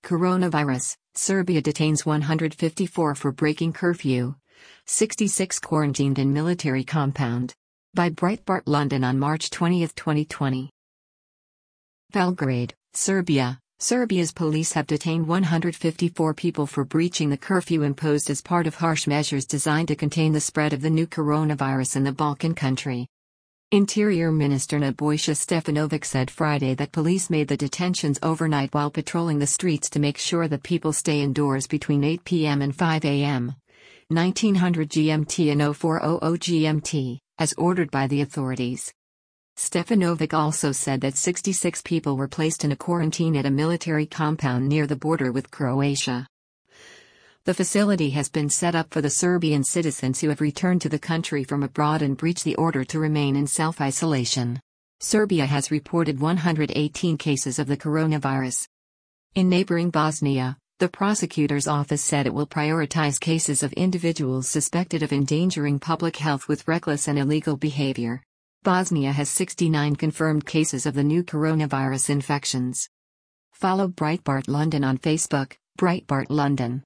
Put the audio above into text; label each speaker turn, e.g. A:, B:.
A: Coronavirus, Serbia detains 154 for breaking curfew. 66 quarantined in military compound. By Breitbart London on March 20, 2020. Belgrade, Serbia. Serbia's police have detained 154 people for breaching the curfew imposed as part of harsh measures designed to contain the spread of the new coronavirus in the Balkan country. Interior Minister Nebojša Stefanović said Friday that police made the detentions overnight while patrolling the streets to make sure that people stay indoors between 8 p.m. and 5 a.m. 1900 GMT and 0400 GMT, as ordered by the authorities. Stefanović also said that 66 people were placed in a quarantine at a military compound near the border with Croatia. The facility has been set up for the Serbian citizens who have returned to the country from abroad and breached the order to remain in self-isolation. Serbia has reported 118 cases of the coronavirus. In neighboring Bosnia, the prosecutor's office said it will prioritize cases of individuals suspected of endangering public health with reckless and illegal behavior. Bosnia has 69 confirmed cases of the new coronavirus infections. Follow Breitbart London on Facebook, Breitbart London.